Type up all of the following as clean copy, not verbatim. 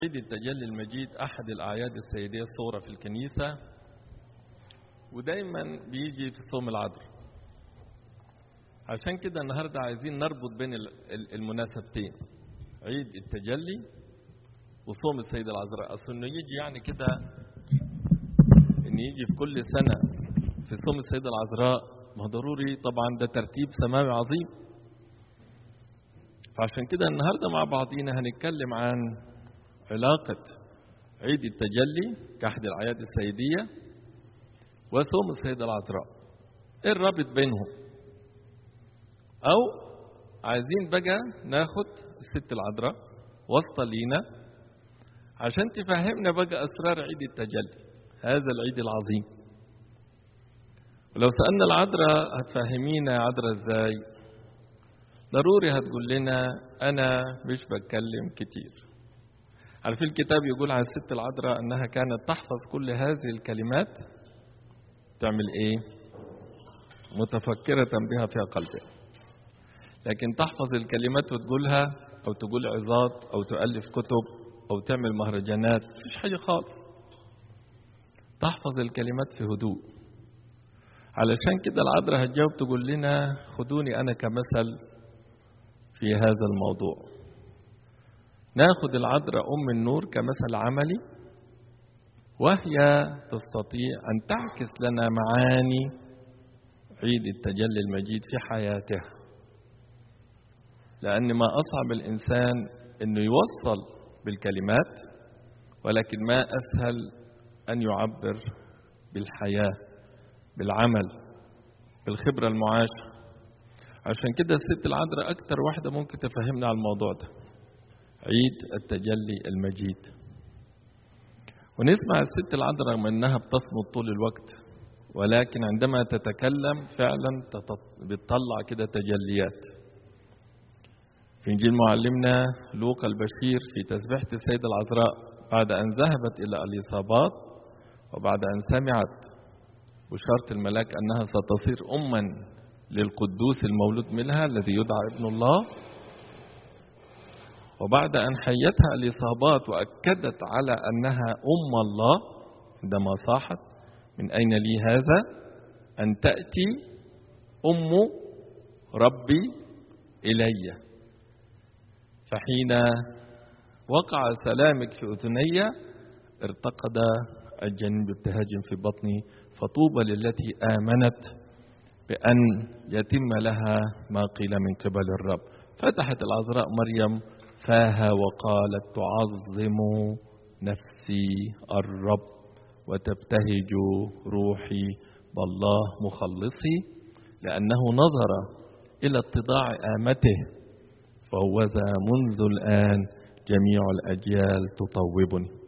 عيد التجلي المجيد أحد الأعياد السيدية الصغرى في الكنيسة، ودايما بيجي في صوم العذراء. عشان كده النهاردة عايزين نربط بين المناسبتين، عيد التجلي وصوم السيدة العذراء. أصل إنه يجي يعني كده إن يجي في كل سنة في صوم السيدة العذراء، ما ضروري طبعا، ده ترتيب سماوي عظيم. فعشان كده النهاردة مع بعضينا هنتكلم عن علاقة عيد التجلي كأحد الأعياد السيدية وصوم السيدة العذراء، ايه الرابط بينهم؟ او عايزين بقى ناخد الست العذراء واسطة لينا عشان تفهمنا بقى اسرار عيد التجلي، هذا العيد العظيم. ولو سألنا العذراء هتفهمينا يا عذراء ازاي؟ ضروري هتقول لنا انا مش بتكلم كتير. عارفين الكتاب يقول على الست العذراء انها كانت تحفظ كل هذه الكلمات، تعمل ايه؟ متفكرة بها في قلبها. لكن تحفظ الكلمات وتقولها او تقول عظات او تؤلف كتب او تعمل مهرجانات، مفيش حاجة خالص. تحفظ الكلمات في هدوء. علشان كده العذراء هتجاوب تقول لنا خدوني انا كمثل في هذا الموضوع. ناخد العذراء ام النور كمثل عملي، وهي تستطيع أن تعكس لنا معاني عيد التجلي المجيد في حياتها. لأن ما أصعب الإنسان أنه يوصل بالكلمات، ولكن ما أسهل أن يعبر بالحياة، بالعمل، بالخبرة المعاشة. عشان كده الست العذراء أكتر واحدة ممكن تفهمنا على الموضوع ده، عيد التجلي المجيد. ونسمع الست العذراء رغم انها بتصمت طول الوقت، ولكن عندما تتكلم فعلا بتطلع كده تجليات. في انجيل معلمنا لوقا البشير في تسبيحة السيدة العذراء بعد ان ذهبت الى اليصابات وبعد ان سمعت بشارة الملاك انها ستصير اما للقدوس المولود منها الذي يدعى ابن الله، وبعد أن حيتها الإصابات وأكدت على أنها أم الله عندما صاحت من أين لي هذا أن تأتي أم ربي إلي، فحين وقع سلامك في أذني ارتقد الجنين بابتهاج في بطني، فطوبى للتي آمنت بأن يتم لها ما قيل من قبل الرب. فتحت العذراء مريم فاها وقالت تعظم نفسي الرب وتبتهج روحي بالله مخلصي، لأنه نظر إلى اتضاع آمته، فهوذا منذ الآن جميع الأجيال تطوبني.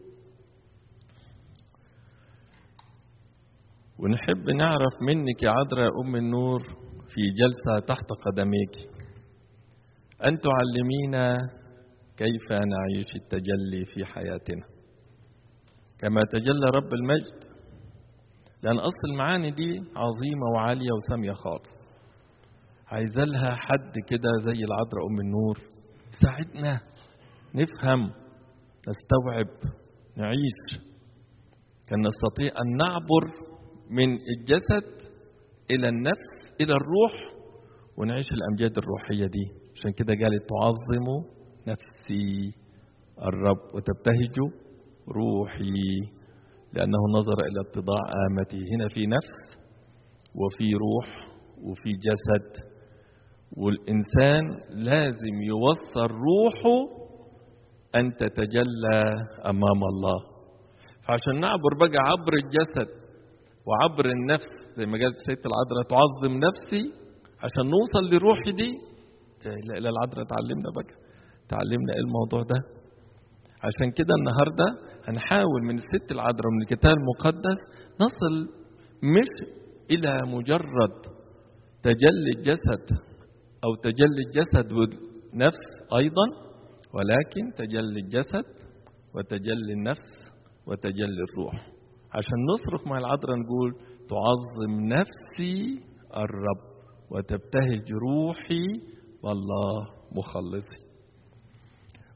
ونحب نعرف منك يا عذراء أم النور في جلسة تحت قدميك أن تعلمينا كيف نعيش التجلي في حياتنا كما تجلى رب المجد. لأن أصل المعاني دي عظيمة وعالية وسامية خالص، عايزة لها حد كده زي العذراء أم النور يساعدنا نفهم، نستوعب، نعيش. كان نستطيع أن نعبر من الجسد إلى النفس إلى الروح ونعيش الأمجاد الروحية دي. عشان كده قالت تعظم نفسي الرب وتبتهج روحي، لأنه نظر إلى اتضاع آمته. هنا في نفس وفي روح وفي جسد، والإنسان لازم يوصل روحه أن تتجلى أمام الله. فعشان نعبر بقى عبر الجسد وعبر النفس زي ما قالت السيدة العذراء تعظم نفسي، عشان نوصل لروحي دي إلى العذراء تعلمنا ايه الموضوع ده. عشان كده النهاردة هنحاول من الست العذراء من الكتاب المقدس نصل مش إلى مجرد تجلي الجسد أو تجلي الجسد والنفس أيضا، ولكن تجلي الجسد وتجلي النفس وتجلي الروح. عشان نصرخ مع العذراء نقول تعظم نفسي الرب وتبتهج روحي والله مخلصي.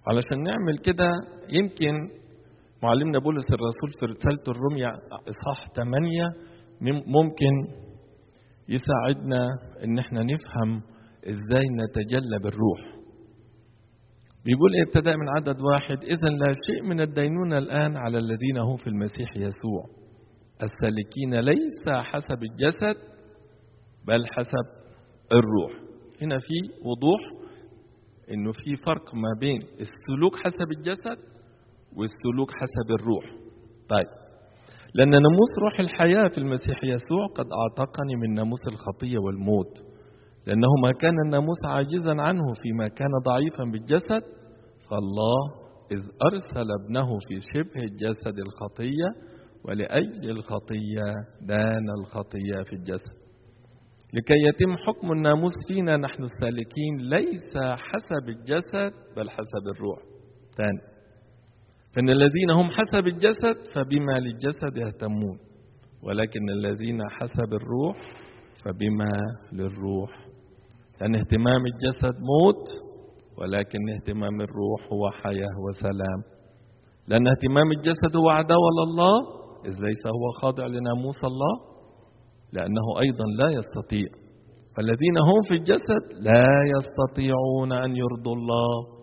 علشان نعمل كده يمكن معلمنا بولس الرسول في رسالته الرومية إصحاح 8 ممكن يساعدنا ان احنا نفهم ازاي نتجلى بالروح. بيقول ابتداء من عدد 1: إذن لا شيء من الدينونة الآن على الذين هم في المسيح يسوع السالكين ليس حسب الجسد بل حسب الروح. هنا في وضوح انه في فرق ما بين السلوك حسب الجسد والسلوك حسب الروح. طيب، لأن ناموس روح الحياة في المسيح يسوع قد أعتقني من ناموس الخطية والموت، لأنه ما كان الناموس عاجزا عنه فيما كان ضعيفا بالجسد، فالله إذ أرسل ابنه في شبه الجسد الخطية ولأجل الخطية دان الخطية في الجسد، لكي يتم حكم الناموس فينا نحن السالكين ليس حسب الجسد بل حسب الروح. ثاني، فإن الذين هم حسب الجسد فبما للجسد يهتمون، ولكن الذين حسب الروح فبما للروح. لأن اهتمام الجسد موت، ولكن اهتمام الروح هو حياة وسلام. لأن اهتمام الجسد هو عداوة لله، إذ ليس هو خاضع لناموس الله، لأنه أيضا لا يستطيع. فالذين هم في الجسد لا يستطيعون أن يرضوا الله.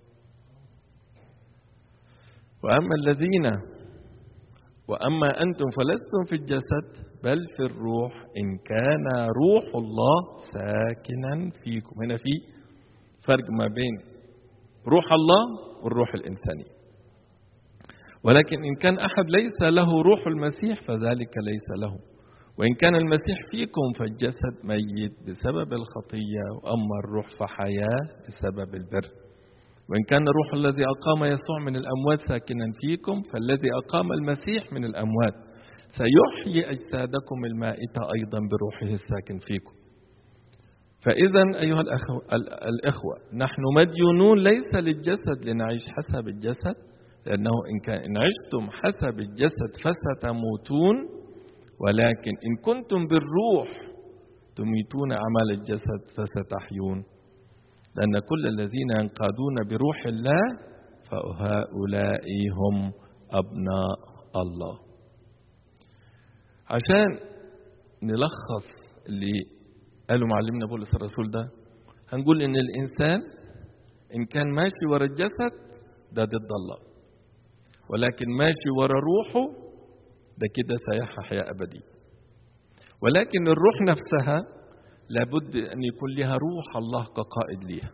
وأما أنتم فلستم في الجسد بل في الروح، إن كان روح الله ساكنا فيكم. هنا في فرق ما بين روح الله والروح الإنساني. ولكن إن كان أحد ليس له روح المسيح فذلك ليس له. وإن كان المسيح فيكم فالجسد ميت بسبب الخطية، وأما الروح فحياة بسبب البر. وإن كان الروح الذي أقام يسوع من الأموات ساكنا فيكم، فالذي أقام المسيح من الأموات سيحيي أجسادكم المائتة أيضا بروحه الساكن فيكم. فإذا أيها الإخوة، نحن مديونون ليس للجسد لنعيش حسب الجسد، لأنه إن عشتم حسب الجسد فستموتون، ولكن إن كنتم بالروح تميتون أعمال الجسد فستحيون. لأن كل الذين ينقادون بروح الله فهؤلاء هم أبناء الله. عشان نلخص اللي قاله معلمنا بولس الرسول ده، هنقول إن الإنسان إن كان ماشي ورا الجسد ده ضد الله، ولكن ماشي ورا روحه ده كده سيحيا حياة أبدية. ولكن الروح نفسها لابد أن يكون لها روح الله كقائد ليها.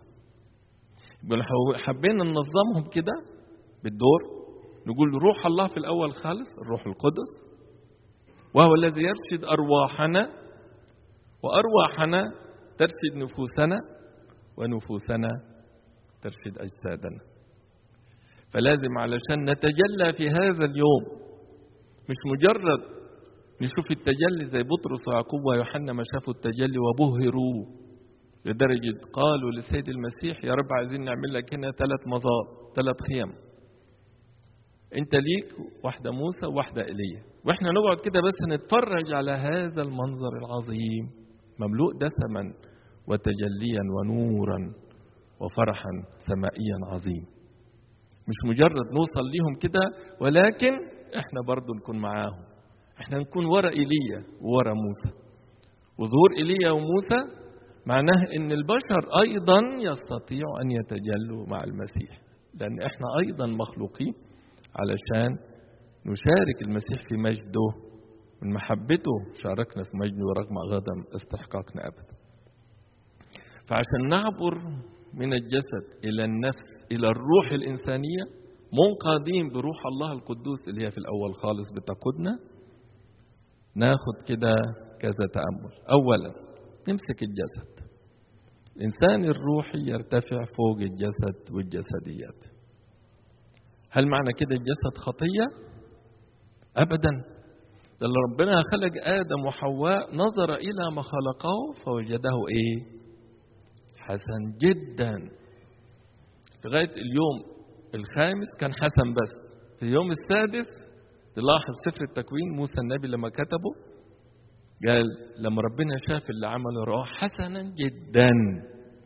حبينا ننظمهم كده بالدور، نقول روح الله في الأول خالص الروح القدس، وهو الذي يرشد أرواحنا، وأرواحنا ترشد نفوسنا، ونفوسنا ترشد أجسادنا. فلازم علشان نتجلى في هذا اليوم مش مجرد نشوف التجلي زي بطرس ويعقوب ويوحنا ما شافوا التجلي وبهروا لدرجة قالوا للسيد المسيح: يا رب عايزين نعمل لك هنا 3 مزار 3 خيام، انت ليك واحدة موسى وواحدة إيليا، واحنا نقعد كده بس نتفرج على هذا المنظر العظيم مملوء دسما وتجليا ونورا وفرحا سمائيا عظيم. مش مجرد نوصل ليهم كده، ولكن احنا برضو نكون معاهم، احنا نكون ورا إيليا وورا موسى. وظهور إيليا وموسى معناه ان البشر ايضا يستطيعوا ان يتجلوا مع المسيح، لان احنا ايضا مخلوقين علشان نشارك المسيح في مجده، من محبته شاركنا في مجده رغم عدم استحقاقنا ابدا. فعشان نعبر من الجسد الى النفس الى الروح الانسانيه منقادين بروح الله القدوس اللي هي في الاول خالص بتقودنا، ناخد كده كذا تأمل. اولا نمسك الجسد. الانسان الروحي يرتفع فوق الجسد والجسديات. هل معنى كده الجسد خطيه؟ ابدا. ده اللي ربنا خلق ادم وحواء نظر الى ما خلقه فوجده ايه؟ حسن جدا. لغايه اليوم الخامس كان حسن، بس في اليوم السادس تلاحظ سفر التكوين موسى النبي لما كتبه قال لما ربنا شاف اللي عمله راه حسنا جدا.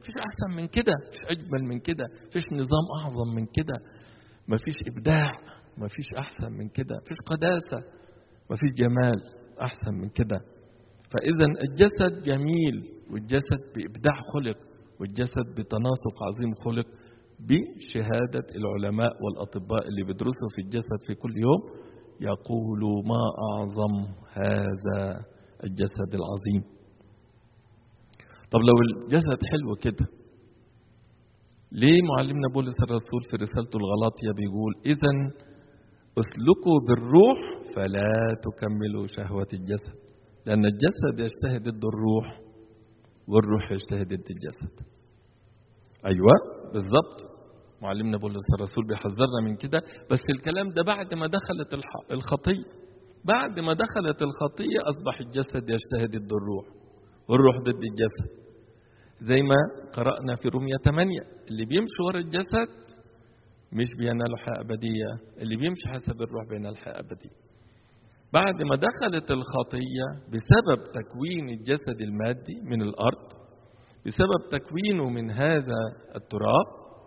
مفيش أحسن من كده، مفيش أجمل من كده، مفيش نظام أعظم من كده، مفيش إبداع، مفيش أحسن من كده، مفيش قداسة، مفيش جمال أحسن من كده. فإذا الجسد جميل، والجسد بإبداع خلق، والجسد بتناسق عظيم خلق بشهادة العلماء والأطباء اللي بيدرسوا في الجسد في كل يوم، يقولوا ما أعظم هذا الجسد العظيم. طب لو الجسد حلو كده، ليه معلمنا بولس الرسول في رسالته الغلاطية بيقول إذن اسلكوا بالروح فلا تكملوا شهوة الجسد، لأن الجسد يجتهد ضد الروح والروح يجتهد ضد الجسد. أيوة بالضبط، معلمنا بولس الرسول بيحذرنا من كده، بس الكلام ده بعد ما دخلت الخطية. بعد ما دخلت الخطية أصبح الجسد يجتهد ضد الروح والروح ضد الجسد، زي ما قرأنا في رومية 8، اللي بيمشي ورا الجسد مش بينال حياة أبدية، اللي بيمشي حسب الروح بينال حياة أبدية. بعد ما دخلت الخطية بسبب تكوين الجسد المادي من الأرض، بسبب تكوينه من هذا التراب،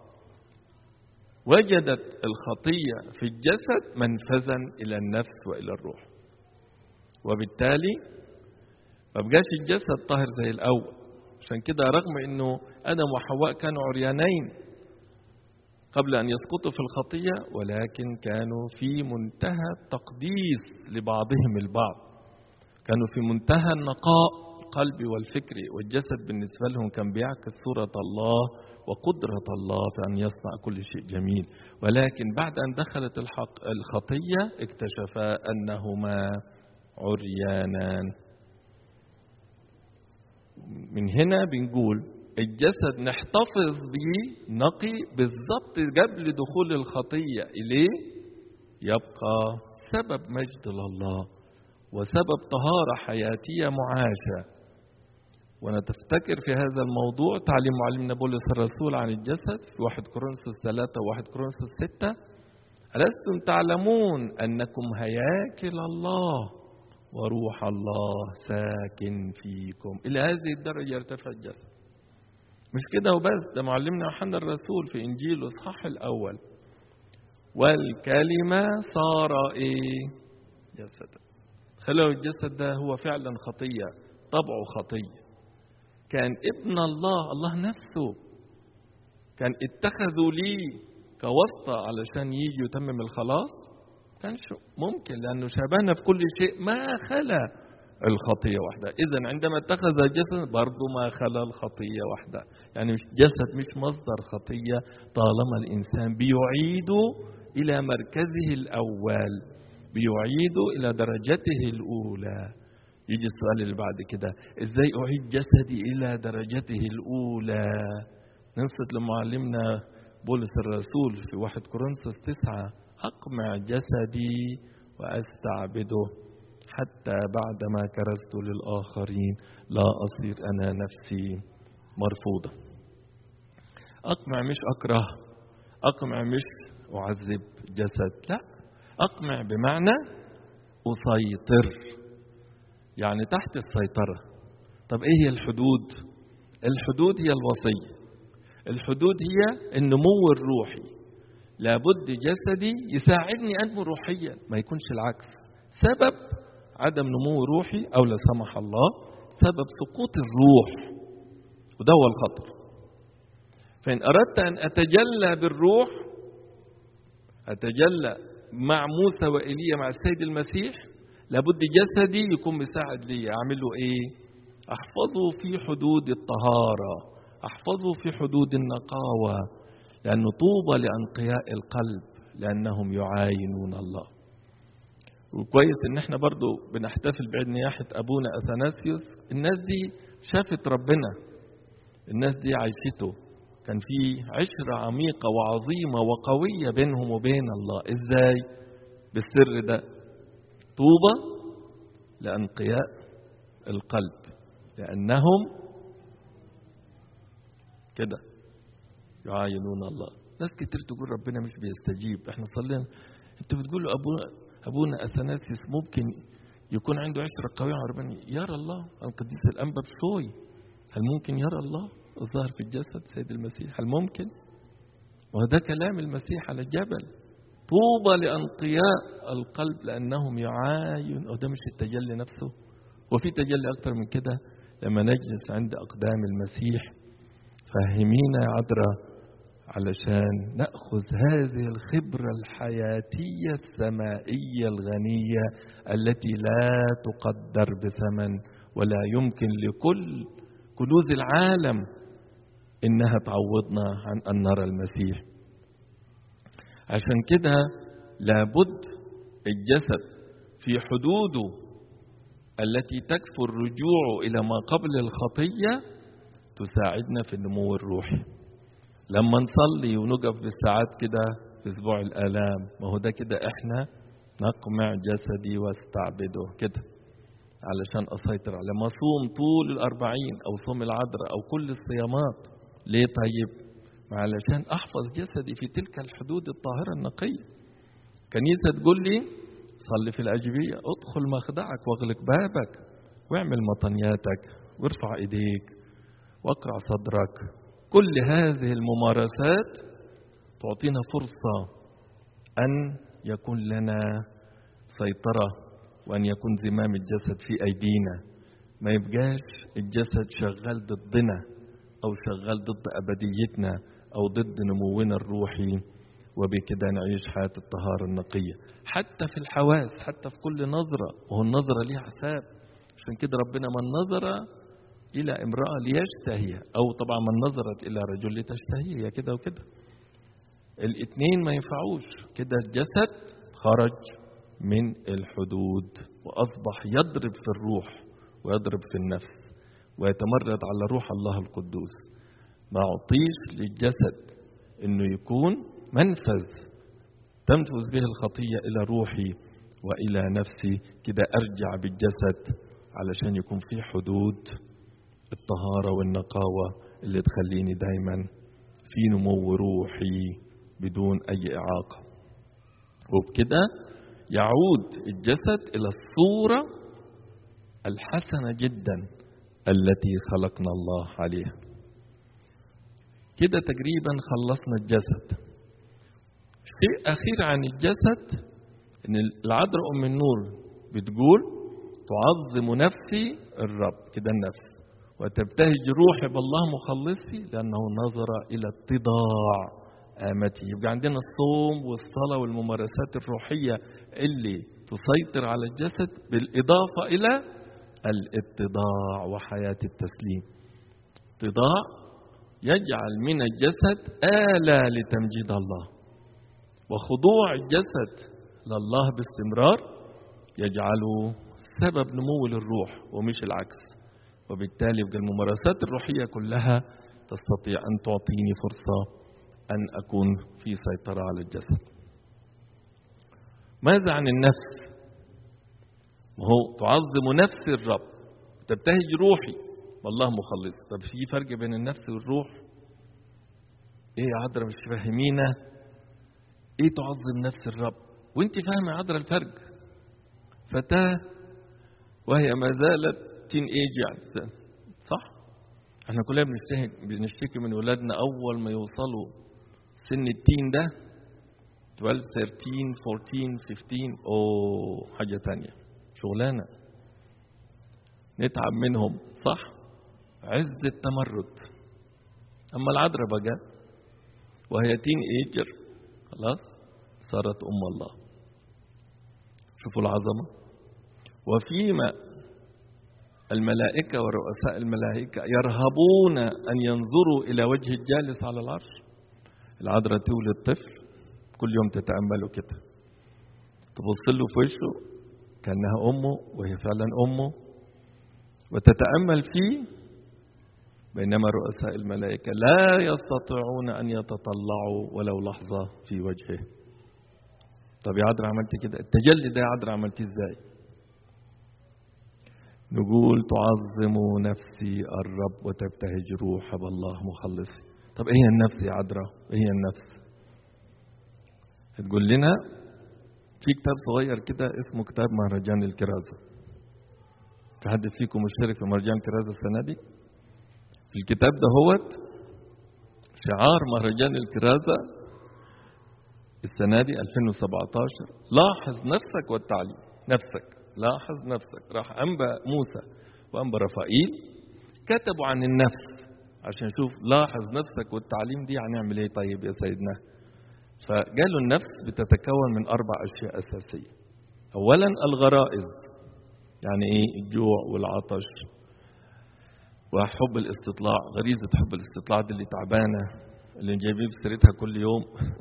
وجدت الخطية في الجسد منفذا إلى النفس وإلى الروح، وبالتالي ما بقاش الجسد طاهر زي الأول. عشان كده رغم أنه آدم وحواء كانوا عريانين قبل أن يسقطوا في الخطية، ولكن كانوا في منتهى التقديس لبعضهم البعض، كانوا في منتهى النقاء القلبي والفكري، والجسد بالنسبة لهم كان بيعكس صورة الله وقدرة الله في أن يصنع كل شيء جميل. ولكن بعد أن دخلت الخطية اكتشفا أنهما عريانان. من هنا بنقول الجسد نحتفظ به نقي بالضبط قبل دخول الخطية إليه، يبقى سبب مجد لله وسبب طهارة حياتية معاشة. وأنا تفتكر في هذا الموضوع تعليم معلمنا بولس الرسول عن الجسد في 1 كورنثوس 3 و1 كورنثوس 6: ألستم تعلمون أنكم هياكل الله وروح الله ساكن فيكم؟ إلى هذه الدرجة يرتفع الجسد. مش كده وبس، ده معلمنا يوحنا الرسول في إنجيله الإصحاح الأول: والكلمة صار جسدا. خلوا الجسد ده هو فعلا خطية، طبعه خطية. كان ابن الله نفسه كان اتخذوا ليه كواسطة علشان يجي يتمم الخلاص، كانش ممكن، لأنه شبهنا في كل شيء ما خلا الخطية وحدها. إذن عندما اتخذ جسد برضو ما خلا الخطية وحدها، يعني مش جسد مش مصدر خطية طالما الإنسان بيعيد إلى مركزه الأول، بيعيد إلى درجته الأولى. يجي السؤال اللي بعد كده: إزاي أعيد جسدي إلى درجته الأولى؟ ننصت لمعلمنا بولس الرسول في 1 كورنثوس 9: أقمع جسدي وأستعبده حتى بعدما كرزت للآخرين لا أصير أنا نفسي مرفوضة. أقمع مش أكره، أقمع مش أعذب جسد، لا، أقمع بمعنى أسيطر، يعني تحت السيطرة. طب إيه هي الحدود؟ الحدود هي الوصية، الحدود هي النمو الروحي. لابد جسدي يساعدني أنمو روحيا، ما يكونش العكس. سبب عدم نمو روحي أو لا سمح الله سبب سقوط الروح، وده هو الخطر. فإن أردت أن أتجلى بالروح، أتجلى مع موسى وإيليا مع السيد المسيح، لابد جسدي يكون مساعد لي. أعمل له إيه؟ أحفظه في حدود الطهارة، أحفظه في حدود النقاوة، لأنه طوبى لأنقياء القلب لأنهم يعاينون الله. وكويس إن احنا برضو بنحتفل بعيد نياحة أبونا أثناسيوس. الناس دي شافت ربنا، الناس دي عايشته، كان في عشرة عميقة وعظيمة وقوية بينهم وبين الله. إزاي؟ بالسر ده: طوبى لأنقياء القلب لأنهم كده يعاينون الله. ناس كتير تقول ربنا مش بيستجيب. احنا صلينا، انتوا بتقولوا أبونا أثناسيوس ممكن يكون عنده عشرة قوية على ربنا. يرى الله. القديس الأنبا بشوي هل ممكن يرى الله؟ الظاهر في الجسد سيد المسيح؟ هل ممكن؟ وهذا كلام المسيح على الجبل، طوبى لأنقياء القلب لأنهم يعاين. وده مش التجلي نفسه؟ وفي تجلي أكتر من كده؟ لما نجلس عند أقدام المسيح، فهمينا يا عذراء علشان نأخذ هذه الخبرة الحياتية السمائية الغنية التي لا تقدر بثمن، ولا يمكن لكل كنوز العالم إنها تعوضنا عن أن نرى المسيح. عشان كده لابد الجسد في حدوده التي تكفي الرجوع إلى ما قبل الخطية تساعدنا في النمو الروحي. لما نصلي ونقف بالساعات كده في أسبوع الآلام، ما هو ده كده إحنا نقمع جسدي واستعبده كده علشان أسيطر على ما صوم طول 40 أو صوم العذراء أو كل الصيامات. ليه طيب؟ علشان أحفظ جسدي في تلك الحدود الطاهرة النقية. كنيسة تقول لي صلي في الأجبية، ادخل مخدعك واغلق بابك واعمل مطنياتك وارفع إيديك واقرع صدرك. كل هذه الممارسات تعطينا فرصة أن يكون لنا سيطرة وأن يكون زمام الجسد في أيدينا، ما يبقاش الجسد شغال ضدنا أو شغال ضد أبديتنا أو ضد نمونا الروحي، وبكده نعيش حياة الطهارة النقية. حتى في الحواس، حتى في كل نظرة، وهو النظرة ليها حساب. عشان كده ربنا من نظر إلى امرأة ليشتهيها، أو طبعا من نظرت إلى رجل لتشتهيه، هي كده وكده. الاثنين ما ينفعوش كده. الجسد خرج من الحدود وأصبح يضرب في الروح ويضرب في النفس ويتمرد على روح الله القدوس. ما أعطيش للجسد إنه يكون منفذ تنفذ به الخطية إلى روحي وإلى نفسي. كده أرجع بالجسد علشان يكون في حدود الطهارة والنقاوة اللي تخليني دايما في نمو روحي بدون أي إعاقة. وبكده يعود الجسد إلى الصورة الحسنة جدا التي خلقنا الله عليها. كده تقريبا خلصنا الجسد. شيء أخير عن الجسد، إن العذراء أم النور بتقول تعظم نفسي الرب، كده النفس، وتبتهج روحي بالله مخلصي لأنه نظر إلى اتضاع آمتي. يبقى عندنا الصوم والصلاة والممارسات الروحية اللي تسيطر على الجسد، بالإضافة إلى الاتضاع وحياة التسليم. اتضاع يجعل من الجسد آلة لتمجيد الله، وخضوع الجسد لله باستمرار يجعله سبب نمو للروح ومش العكس. وبالتالي يبقى الممارسات الروحية كلها تستطيع أن تعطيني فرصة أن أكون في سيطرة على الجسد. ماذا عن النفس؟ وهو تعظم نفس الرب، تبتهج روحي والله مخلص. طب في فرق بين النفس والروح؟ ايه يا عذراء مش فاهمينا؟ ايه تعظم نفس الرب؟ وانت فاهمه يا عذراء الفرق؟ فتاة وهي ما زالت تين ايج، يعني صح؟ احنا كلنا بنشتكي من ولادنا اول ما يوصلوا سن التين ده 12 13 14 15 او حاجه تانية شغلانه نتعب منهم، صح؟ عز التمرد. اما العذراء بقى وهي تين ايجر خلاص صارت ام الله. شوفوا العظمه. وفيما الملائكه ورؤساء الملائكه يرهبون ان ينظروا الى وجه الجالس على العرش، العذراء تولد طفل كل يوم تتامله كده، تبص له في وشه كانها امه وهي فعلا امه، وتتامل فيه، بينما رؤساء الملائكه لا يستطيعون ان يتطلعوا ولو لحظه في وجهه. طب يا عذراء عملت كده، التجلي ده يا عذراء عملتيه ازاي؟ نقول تعظم نفسي الرب وتبتهج روحي بالله مخلصي. طب ايه هي النفس يا عذراء؟ ايه هي النفس؟ تقول لنا في كتاب صغير كده اسمه كتاب مهرجان الكرازة. في حد فيكم مشترك في مهرجان الكرازة السنة دي؟ الكتاب ده هو شعار مهرجان الكرازة السنة دي 2017. لاحظ نفسك والتعليم. نفسك، لاحظ نفسك. راح أنبا موسى وأنبا رفائيل كتبوا عن النفس عشان شوف لاحظ نفسك والتعليم دي هنعمل ايه طيب يا سيدنا. فقالوا النفس بتتكون من 4 أشياء أساسية. أولا الغرائز، يعني ايه؟ الجوع والعطش وحب الاستطلاع. غريزة حب الاستطلاع دي اللي تعبانة، اللي جايبين في سيرتها كل يوم.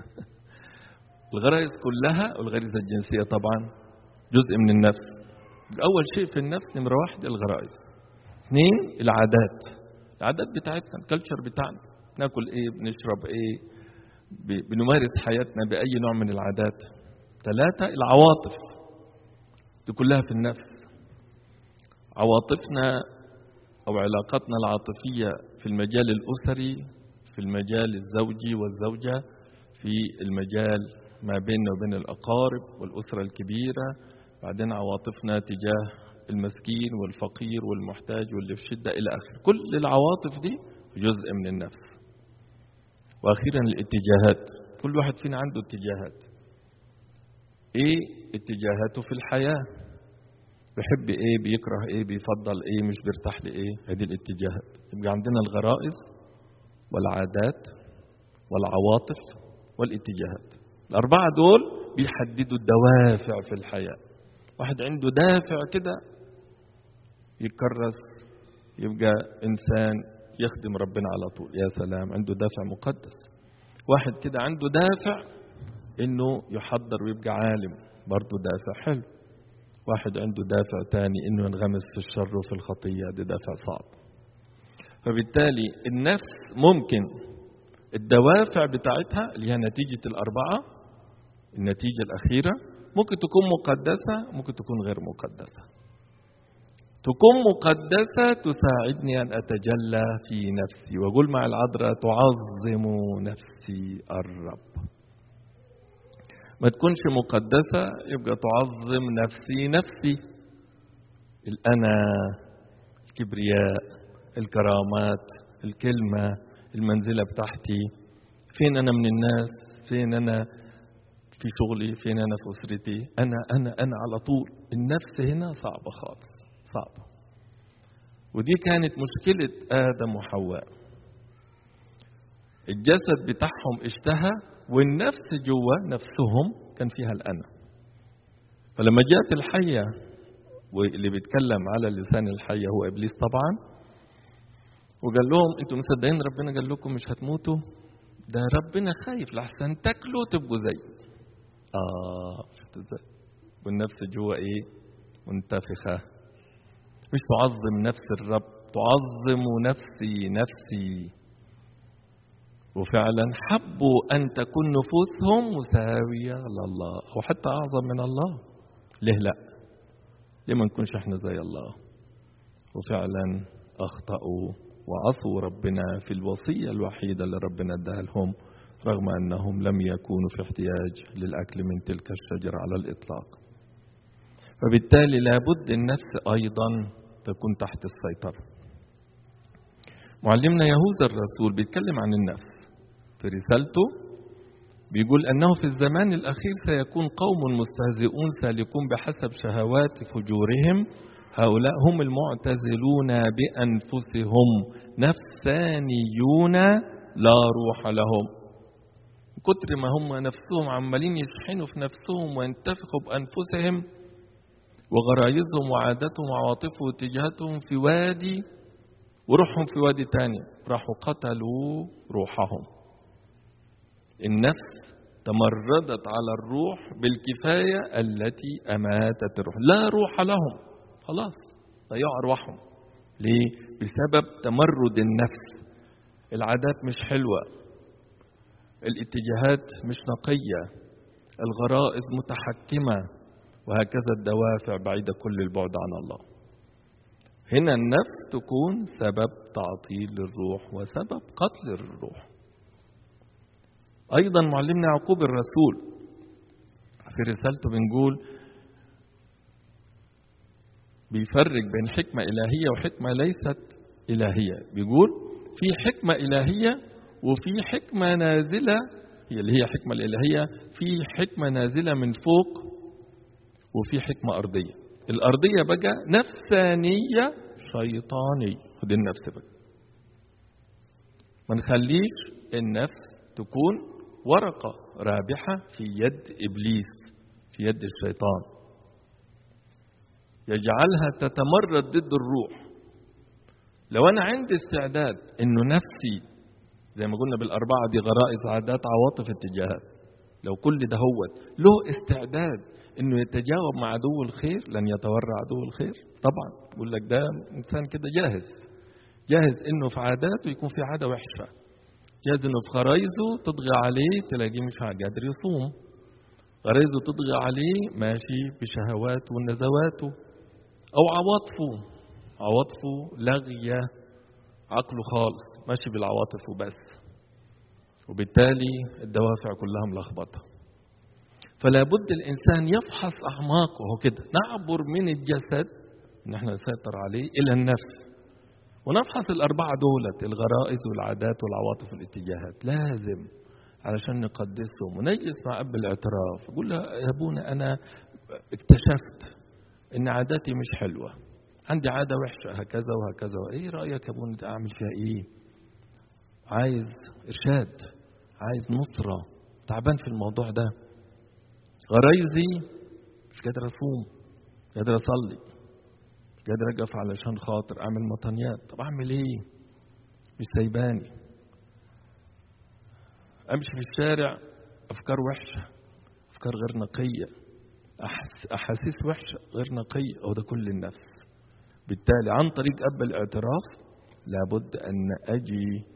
الغرائز كلها، والغريزة الجنسية طبعا جزء من النفس. أول شيء في النفس نمرة 1 الغرائز. 2 العادات. العادات بتاعتنا، الكالتشر بتاعنا، ناكل ايه، بنشرب ايه، بنمارس حياتنا بأي نوع من العادات. 3 العواطف، دي كلها في النفس. عواطفنا أو علاقاتنا العاطفية في المجال الأسري، في المجال الزوجي والزوجة، في المجال ما بيننا وبين الأقارب والأسرة الكبيرة. بعدين عواطفنا تجاه المسكين والفقير والمحتاج واللي في شدة إلى آخره. كل العواطف دي جزء من النفس. وأخيرا الاتجاهات. كل واحد فينا عنده اتجاهات. إيه اتجاهاته في الحياة؟ بيحب إيه، بيكره إيه، بيفضل إيه، مش بيرتاح لإيه. هذه الاتجاهات. يبقى عندنا الغرائز والعادات والعواطف والاتجاهات. ال4 دول بيحددوا الدوافع في الحياة. واحد عنده دافع كده يكرس، يبقى إنسان يخدم ربنا على طول. يا سلام، عنده دافع مقدس. واحد كده عنده دافع إنه يحضر ويبقى عالم، برضه دافع حلو. واحد عنده دافع تاني إنه ينغمس في الشر وفي الخطية، ده دافع صعب. فبالتالي النفس ممكن الدوافع بتاعتها اللي هي نتيجة ال4، النتيجة الأخيرة ممكن تكون مقدسة، ممكن تكون غير مقدسة. تكون مقدسة تساعدني أن أتجلى في نفسي، وأقول مع العذراء تعظم نفسي الرب. ما تكونش مقدسة يبقى تعظم نفسي. الأنا، الكبرياء، الكرامات، الكلمة، المنزلة بتاعتي، فين أنا من الناس، فين أنا في شغلي، فين أنا في أسرتي. أنا على طول. النفس هنا صعبة خالص، صعبة. ودي كانت مشكلة آدم وحواء. الجسد بتاعهم اشتهى، والنفس جوا نفسهم كان فيها الأنا. فلما جاءت الحية، واللي بيتكلم على لسان الحية هو إبليس طبعا، وقال لهم انتوا مصدقين ربنا قال لكم مش هتموتوا؟ ده ربنا خايف لحسن تاكلوا تبقوا زي. شفت ازاي؟ والنفس جوا ايه؟ منتفخة. مش تعظم نفس الرب، تعظم نفسي. وفعلا حبوا أن تكون نفوسهم مساوية لله، أو حتى أعظم من الله. ليه لا؟ ليه ما نكونش احنا زي الله؟ وفعلا أخطأوا وعصوا ربنا في الوصية الوحيدة اللي ربنا اداها لهم، رغم أنهم لم يكونوا في احتياج للأكل من تلك الشجرة على الإطلاق. فبالتالي لابد النفس أيضا تكون تحت السيطرة. معلمنا يهوذا الرسول بيتكلم عن النفس في رسالته، بيقول أنه في الزمان الأخير سيكون قوم مستهزئون سالكون بحسب شهوات فجورهم. هؤلاء هم المعتزلون بأنفسهم، نفسانيون لا روح لهم. كتر ما هم نفسهم عمالين يشحنوا في نفسهم وينتفخوا بأنفسهم، وغرايزهم وعاداتهم وعواطفهم واتجاهاتهم في وادي، وروحهم في وادي تاني، راحوا قتلوا روحهم. النفس تمردت على الروح بالكفاية التي أماتت الروح. لا روح لهم، خلاص ضيعوا أرواحهم. ليه؟ بسبب تمرد النفس. العادات مش حلوة، الاتجاهات مش نقية، الغرائز متحكمة، وهكذا الدوافع بعيدة كل البعد عن الله. هنا النفس تكون سبب تعطيل للروح وسبب قتل الروح. أيضا معلمنا يعقوب الرسول في رسالته بنقول بيفرق بين حكمة إلهية وحكمة ليست إلهية. بيقول في حكمة إلهية وفي حكمة نازلة، هي اللي هي حكمة الإلهية، في حكمة نازلة من فوق وفي حكمة أرضية. الأرضية بقى نفسانية شيطانية، ودي النفس بقى. ما نخليش النفس تكون ورقة رابحة في يد إبليس، في يد الشيطان، يجعلها تتمرد ضد الروح. لو أنا عندي استعداد إنه نفسي زي ما قلنا بالأربعة دي، غرائز، عادات، عواطف، اتجاهات، لو كل ده هو له استعداد إنه يتجاوب مع عدو الخير، لن يتورع عدو الخير طبعا. يقول لك ده إنسان كده جاهز إنه في عاداته يكون في عادة وحشة، جاهز إنه في غرايزه تطغى عليه تلاقيه مش قادر يصوم، غرايزه تطغى عليه ماشي بشهواته ونزواته، أو عواطفه لاغية عقله خالص، ماشي بالعواطف وبس، وبالتالي الدوافع كلها ملخبطة. فلا بد الإنسان يفحص أعماقه كده، نعبر من الجسد إن احنا نسيطر عليه إلى النفس، ونفحص الأربعة دولت، الغرائز والعادات والعواطف والاتجاهات، لازم علشان نقدسهم. ونجلس مع أب الاعتراف يقول له يا أبونا أنا اكتشفت إن عاداتي مش حلوة، عندي عادة وحشة هكذا وهكذا، إيه رأيك يا أبونا أعمل فيها إيه؟ عايز إرشاد، عايز نصرة، تعبان في الموضوع ده، غرايزي مش قادر أصوم، مش قادر أصلي، مش قادر أقف علشان خاطر أعمل مطنيات، طب أعمل إيه؟ مش سايباني، أمشي في الشارع أفكار وحشة، أفكار غير نقية، أحاسيس وحشة غير نقية، أو ده كل النفس. بالتالي عن طريق أب الاعتراف لابد أن أجي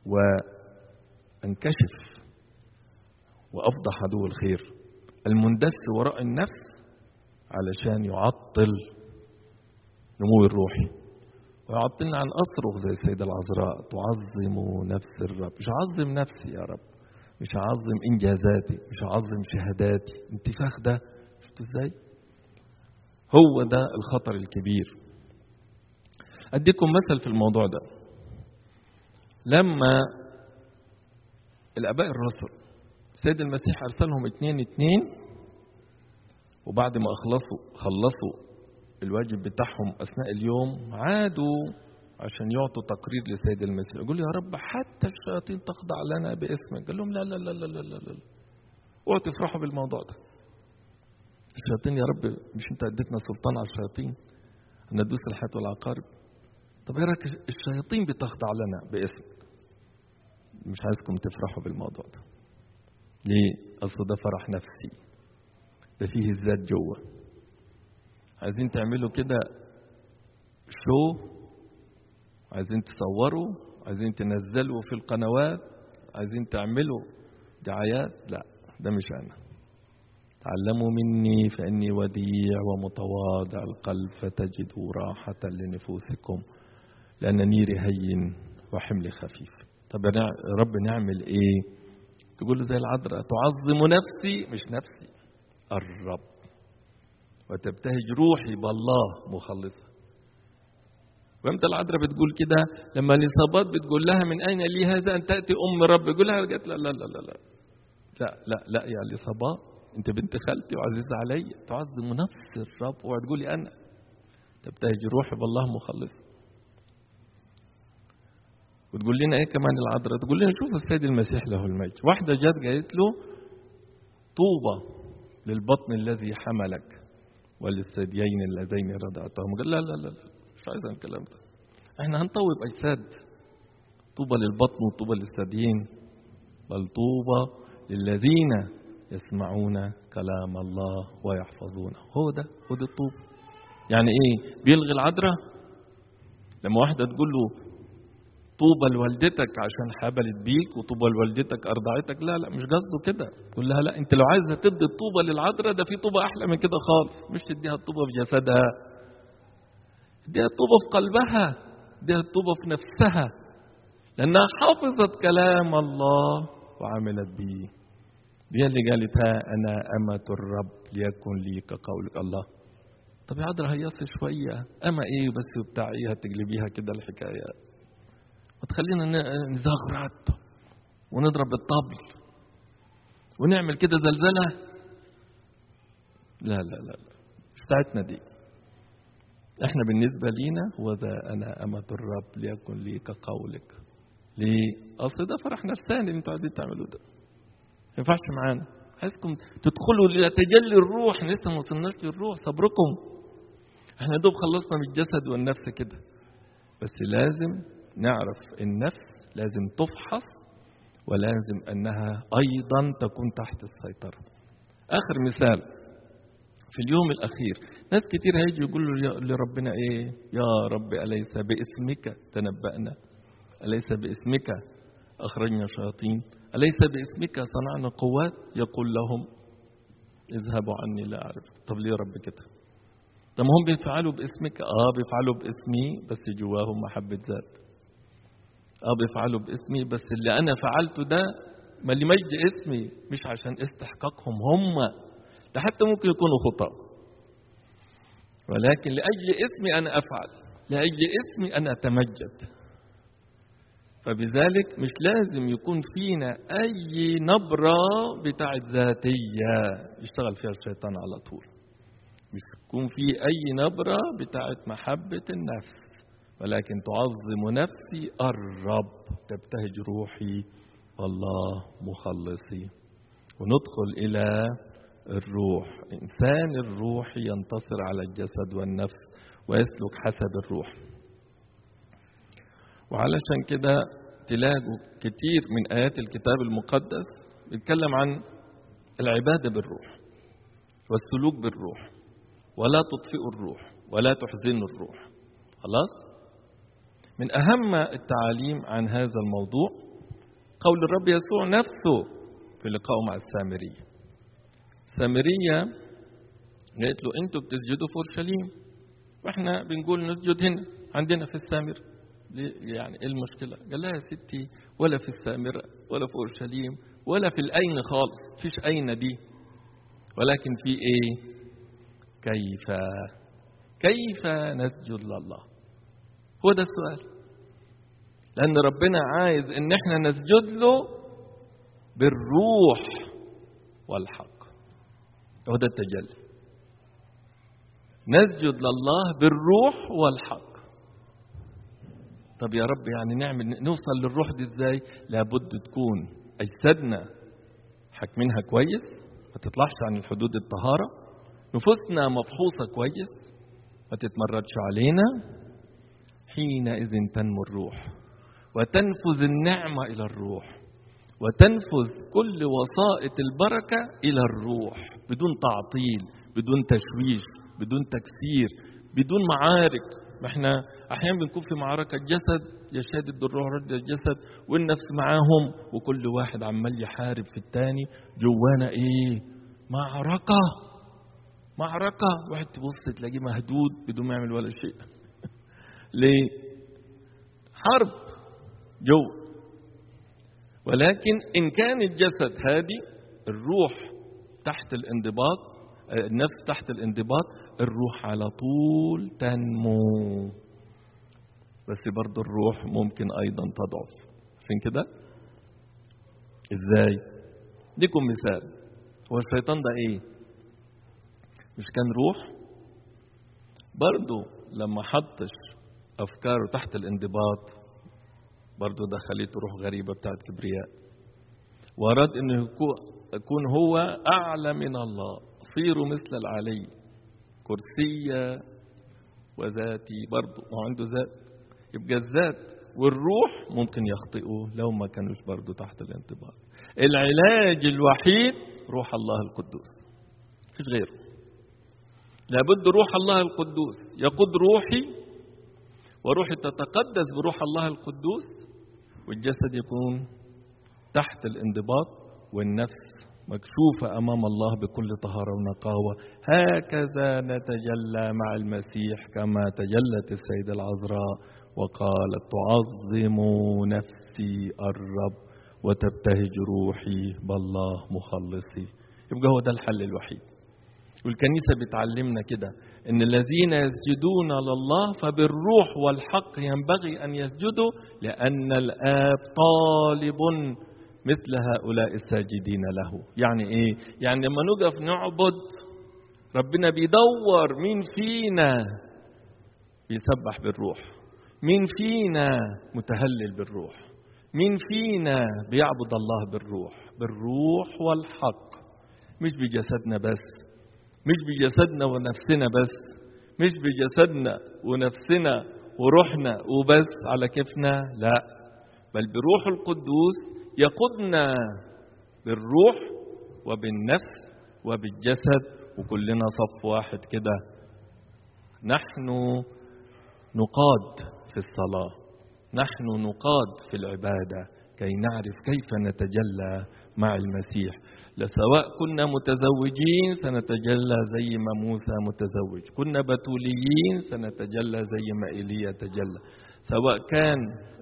وأنكشف وأفضح عدو الخير المندس وراء النفس علشان يعطل نمو الروحي، ويعطلنا عن أصرخ زي السيدة العذراء تعظم نفس الرب. مش هعظم نفسي يا رب، مش هعظم إنجازاتي، مش هعظم شهاداتي، انتفاخ ده شفتوا ازاي؟ هو ده الخطر الكبير. أديكم مثل في الموضوع ده. لما الآباء الرسل السيد المسيح أرسلهم 2 وبعد ما خلصوا الواجب بتاعهم أثناء اليوم، عادوا عشان يعطوا تقرير لسيد المسيح، يقول يا رب حتى الشياطين تخضع لنا باسمك. قال لهم لا لا لا لا لا لا لا، اوعوا تفرحوا بالموضوع ده. الشياطين يا رب مش انت اديتنا سلطان على الشياطين ان ندوس الحياة والعقارب؟ طب ايه رايك الشياطين بتخضع لنا باسمك؟ مش عايزكم تفرحوا بالموضوع ده. ليه؟ اصل ده فرح نفسي، ده فيه الذات جوه. عايزين تعملوا كده شو، عايزين تصوروا، عايزين تنزلوا في القنوات، عايزين تعملوا دعايات، لا ده مش أنا. تعلموا مني فإني وديع ومتواضع القلب فتجدوا راحة لنفوسكم لأن نيري هين وحملي خفيف. طب يا رب نعمل إيه؟ تقول له زي العذراء تعظم نفسي، مش نفسي، الرب، وتبتهج روحي بالله مخلصة. وامتى العذراء بتقول كده؟ لما اليصابات بتقول لها من أين لي هذا أن تأتي أم رب، يقول لها قالت لا لا لا لا لا لا لا لا يا اليصابات، أنت بنت خالتي وعزيزة علي، تعظم نفس الرب وتقولي أنا تبتهج روحي بالله مخلصة. وتقول لنا إيه كمان العذراء؟ تقول لنا شوف السيد المسيح له المجد، واحدة جت قالت له طوبى للبطن الذي حملك وللثديين اللذين رضعتهم. قال لا لا لا لا مش عايز الكلام ده، احنا هنطوب اجساد. طوبى للبطن وطوبى للثديين، بل طوبى للذين يسمعون كلام الله ويحفظونه. هو ده الطوب. يعني ايه؟ بيلغي العذراء لما واحده تقول له طوبى لوالدتك عشان حبلت بيك وطوبى لوالدتك ارضعتك، لا لا مش قصده كده. قول لها لا، انت لو عايزه تدي الطوبه للعذراء ده في طوبه احلى من كده خالص، مش تديها الطوبه في جسدها، اديها الطوبه في قلبها، اديها الطوبه في نفسها، لانها حافظت كلام الله وعملت به. دي اللي قالتها انا امة الرب ليكن لي كقولك. الله، طب يا عذراء هيصي شويه، اما ايه بس وبتاع ايه هتقلبيها كده الحكايه؟ وتخلينا نزغرط ونضرب الطبل ونعمل كده زلزلة. لا لا لا لا، مش بتاعتنا دي. احنا بالنسبة لينا هو ذا أنا أمة الرب ليكن لي كقولك. ليه؟ أصل ده فرح نفساني اللي انتوا عايزين تعملوه ده. ما ينفعش معانا. عايزكم تدخلوا لتجلي الروح. لسه ما وصلناش للروح، صبركم. احنا دوب خلصنا من الجسد والنفس كده. بس لازم نعرف النفس لازم تفحص، ولازم أنها أيضا تكون تحت السيطرة. آخر مثال في اليوم الأخير، ناس كتير هيجي يقولوا لربنا إيه؟ يا رب أليس باسمك تنبأنا؟ أليس باسمك أخرجنا شياطين؟ أليس باسمك صنعنا قوات؟ يقول لهم اذهبوا عني لا أعرف. طب ليه يا رب كده؟ طب هم بيفعلوا باسمك؟ بيفعلوا باسمي، بس جواهم محبة ذات. بيفعلوا باسمي، بس اللي أنا فعلته ده ما اللي مجد اسمي، مش عشان استحقاقهم هم، ده حتى ممكن يكونوا خطأ، ولكن لأجل اسمي أنا أفعل، لأجل اسمي أنا أتمجد. فبذلك مش لازم يكون فينا أي نبرة بتاعت ذاتية يشتغل فيها الشيطان على طول. مش يكون في أي نبرة بتاعت محبة النفس، ولكن تعظم نفسي الرب، تبتهج روحي والله مخلصي. وندخل إلى الروح. إنسان الروح ينتصر على الجسد والنفس ويسلك حسب الروح. وعلشان كده تلاقوا كتير من آيات الكتاب المقدس بيتكلم عن العبادة بالروح والسلوك بالروح، ولا تطفئوا الروح ولا تحزنوا الروح. خلاص؟ من أهم التعاليم عن هذا الموضوع قول الرب يسوع نفسه في لقائه مع السامرية. السامرية قالت له أنتوا بتسجدوا في أورشليم وإحنا بنقول نسجد هنا عندنا في السامرة، يعني إيه المشكلة؟ قال لها يا ستي ولا في السامرة ولا في أورشليم ولا في الأين خالص، فيش أين دي، ولكن في إيه؟ كيف نسجد لله؟ هو ده السؤال. لأن ربنا عايز إن إحنا نسجد له بالروح والحق. هو ده التجلي. نسجد لله بالروح والحق. طب يا رب يعني نوصل للروح دي ازاي؟ لابد تكون أجسادنا حاكمينها كويس، ما تطلعش عن الحدود الطهارة، نفوسنا مفحوصة كويس، ما تتمردش علينا. حينئذ تنمو الروح وتنفذ النعمة إلى الروح، وتنفذ كل وسائط البركة إلى الروح بدون تعطيل، بدون تشويش، بدون تكسير، بدون معارك. ما احنا احيانا بنكون في معركة الجسد يشدد الروح رد الجسد والنفس معاهم، وكل واحد عمال يحارب في التاني. جوانا ايه؟ معركة. واحد تبص تلاقيه مهدود بدون ما يعمل ولا شيء. ليه؟ حرب جو. ولكن إن كان الجسد هادي، الروح تحت الانضباط، النفس تحت الانضباط، الروح على طول تنمو. بس برضو الروح ممكن أيضا تضعف. عشان كده إزاي؟ ديكم مثال. هو الشيطان ده إيه؟ مش كان روح؟ برضو لما حطش أفكاره تحت الانضباط برضو دخلته روح غريبة بتاعت كبرياء، وأراد أنه يكون هو أعلى من الله، صيروا مثل العلي، كرسية وذاتي. برضو ما عنده ذات، يبقى الذات والروح ممكن يخطئوا لو ما كانوش برضو تحت الانضباط. العلاج الوحيد روح الله القدوس، مفيش غيره. لابد روح الله القدوس يقود روحي، وروحي تتقدس بروح الله القدوس، والجسد يكون تحت الانضباط، والنفس مكشوفة أمام الله بكل طهارة ونقاوة. هكذا نتجلى مع المسيح كما تجلت السيدة العذراء وقالت تعظم نفسي الرب وتبتهج روحي بالله مخلصي. يبقى هو ده الحل الوحيد. والكنيسة بتعلمنا كده إن الذين يسجدون لله فبالروح والحق ينبغي أن يسجدوا لأن الآب طالب مثل هؤلاء الساجدين له. يعني إيه؟ يعني لما نقف نعبد ربنا بيدور مين فينا بيسبح بالروح، مين فينا متهلل بالروح، مين فينا بيعبد الله بالروح والحق، مش بجسدنا بس، مش بجسدنا ونفسنا بس، مش بجسدنا ونفسنا وروحنا وبس على كيفنا، لا، بل بروح القدوس يقودنا بالروح وبالنفس وبالجسد، وكلنا صف واحد كده. نحن نقاد في الصلاة، نحن نقاد في العبادة كي نعرف كيف نتجلى مع المسيح. لسواء كنا متزوجين سنتجلى زي ما موسى متزوج، كنا بتوليين سنتجلى زي ما إيليا تجلى، سواء كان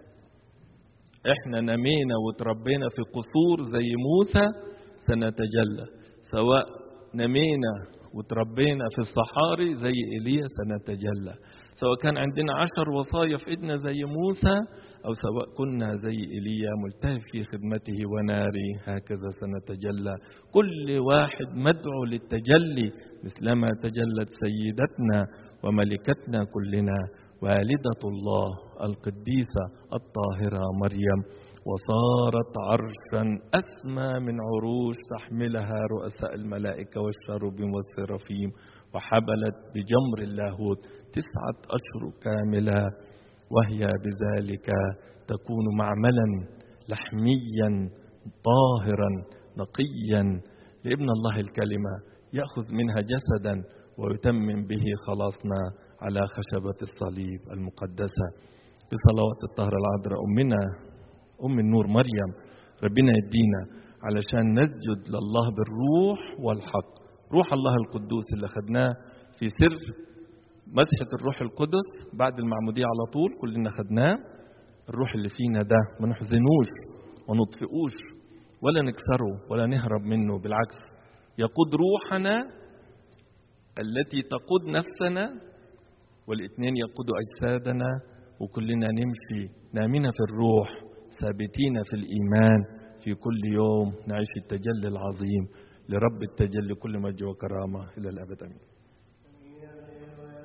احنا نمينا وتربينا في قصور زي موسى سنتجلى، سواء نمينا وتربينا في الصحاري زي إيليا سنتجلى، سواء كان عندنا 10 وصايا في ايدنا زي موسى، أو سواء كنا زي إيليا ملتهب في خدمته وناري، هكذا سنتجلى. كل واحد مدعو للتجلي مثلما تجلت سيدتنا وملكتنا كلنا والدة الله القديسة الطاهرة مريم، وصارت عرشا أسمى من عروش تحملها رؤساء الملائكة والشروبيم والسرافيم، وحبلت بجمر اللاهوت 9 أشهر كاملة، وهي بذلك تكون معملا لحميا طاهرا نقيا لابن الله الكلمة، يأخذ منها جسدا ويتمم به خلاصنا على خشبة الصليب المقدسة. بصلوات الطاهرة العذراء أمنا أم النور مريم ربنا يدينا علشان نسجد لله بالروح والحق. روح الله القدوس اللي خدناه في سر مسحة الروح القدس بعد المعمودية على طول كلنا خدناه. الروح اللي فينا ده ما نحزنوش ونطفئوش ولا نكسره ولا نهرب منه، بالعكس يقود روحنا التي تقود نفسنا، والاثنين يقودوا أجسادنا، وكلنا نمشي نامين في الروح ثابتين في الإيمان، في كل يوم نعيش التجلي العظيم لرب التجلي كل مجد وكرامة إلى الأبد. آمين.